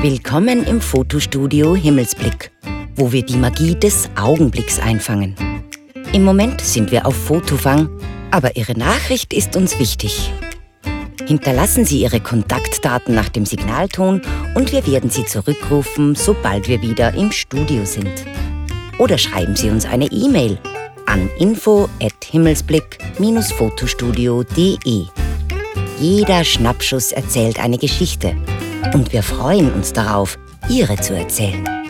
Willkommen im Fotostudio Himmelsblick, wo wir die Magie des Augenblicks einfangen. Im Moment sind wir auf Fotofang, aber Ihre Nachricht ist uns wichtig. Hinterlassen Sie Ihre Kontaktdaten nach dem Signalton und wir werden Sie zurückrufen, sobald wir wieder im Studio sind. Oder schreiben Sie uns eine E-Mail an info@himmelsblick-fotostudio.de. Jeder Schnappschuss erzählt eine Geschichte und wir freuen uns darauf, Ihre zu erzählen.